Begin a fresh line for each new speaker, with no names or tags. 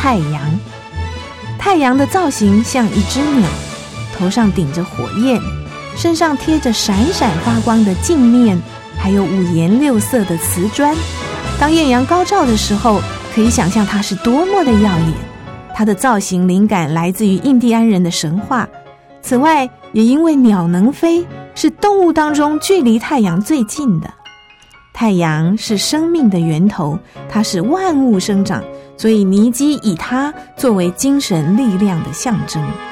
太阳。太阳的造型像一只鸟，头上顶着火焰，身上贴着闪闪发光的镜面，还有五颜六色的瓷砖。当艳阳高照的时候，可以想象它是多么的耀眼。它的造型灵感来自于印第安人的神话，此外也因为鸟能飞，是动物当中距离太阳最近的。太阳是生命的源头，它是万物生长，所以尼基以它作为精神力量的象征。